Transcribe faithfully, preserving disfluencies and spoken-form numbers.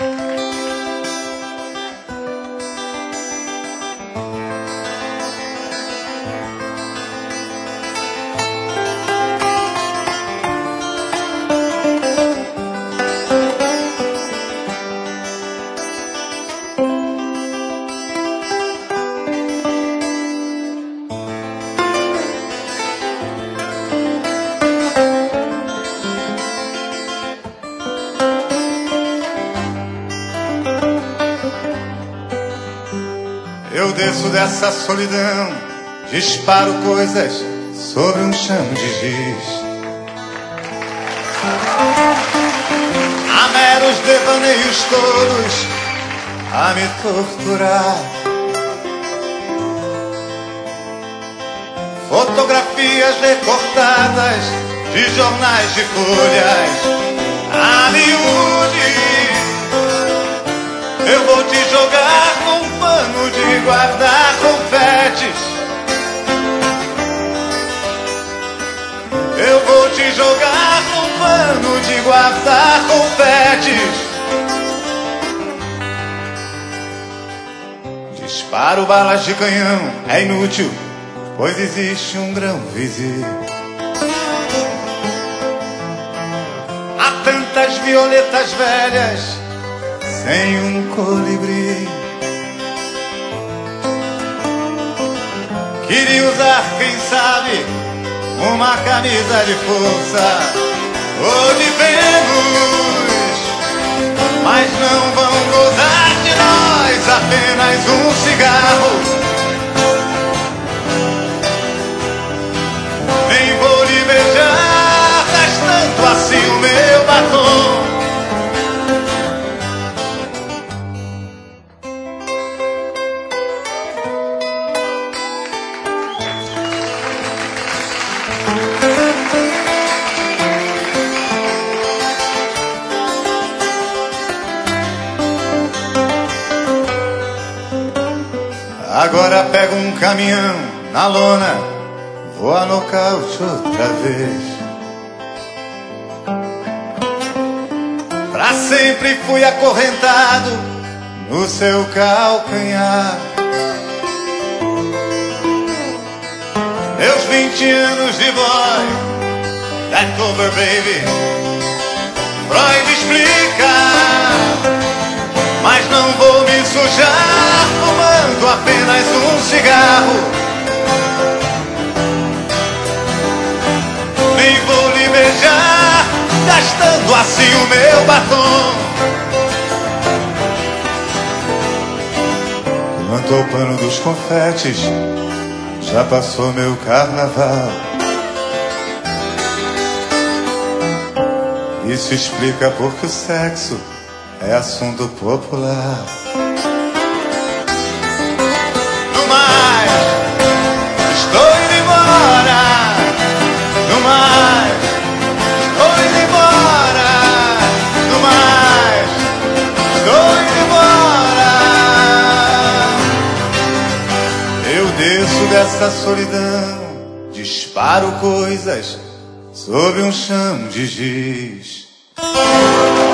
Eu desço dessa solidão, disparo coisas sobre um chão de giz. Há meros devaneios todos a me torturar. Fotografias recortadas de jornais de folhas a miúde. Eu vou te jogar num pano de guardar confetes. Eu vou te jogar num pano de guardar confetes. Disparo balas de canhão, é inútil, pois existe um grão visível. Há tantas violetas velhas sem um colibri. Queria usar, quem sabe, uma camisa de força ou de Vênus, mas não vão gozar de nós apenas um cigarro. Nem vou lhe beijar, gastando assim o meu batom. Agora pego um caminhão na lona, vou a nocaute outra vez. Pra sempre fui acorrentado no seu calcanhar. Meus vinte anos de boy, that cover baby, Freud explica. Mas não vou me sujar fumando apenas um cigarro. Nem vou lhe beijar, gastando assim o meu batom. Levantou o pano dos confetes, já passou meu carnaval. Isso explica porque o sexo é assunto popular. No mais, estou indo embora. No mais, estou indo embora. No mais, estou indo embora. Eu desço dessa solidão, disparo coisas sob um chão de giz.